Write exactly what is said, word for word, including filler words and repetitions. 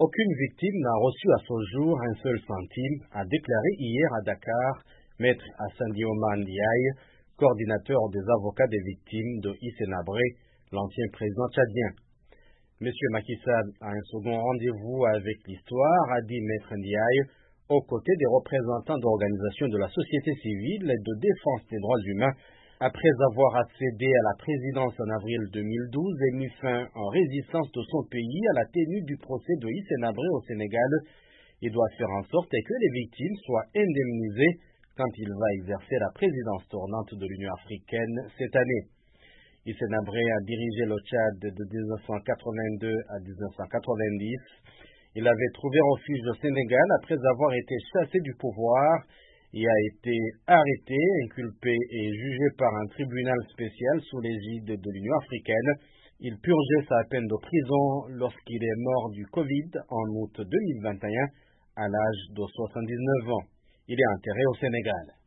Aucune victime n'a reçu à ce jour un seul centime, a déclaré hier à Dakar Maître Assane Dioma Ndiaye, coordinateur des avocats des victimes de Hissène Habré, l'ancien président tchadien. Monsieur Macky Sall a un second rendez-vous avec l'histoire, a dit Maître Ndiaye, aux côtés des représentants d'organisations de la société civile et de défense des droits humains, après avoir accédé à la présidence en avril deux mille douze et mis fin en résistance de son pays à la tenue du procès de Hissène Habré au Sénégal. Il doit faire en sorte que les victimes soient indemnisées quand il va exercer la présidence tournante de l'Union africaine cette année. Hissène Habré a dirigé le Tchad de dix-neuf cent quatre-vingt-deux à dix-neuf cent quatre-vingt-dix. Il avait trouvé refuge au Sénégal après avoir été chassé du pouvoir. Il a été arrêté, inculpé et jugé par un tribunal spécial sous l'égide de l'Union africaine. Il purgeait sa peine de prison lorsqu'il est mort du Covid en août deux mille vingt et un à l'âge de soixante-dix-neuf ans. Il est enterré au Sénégal.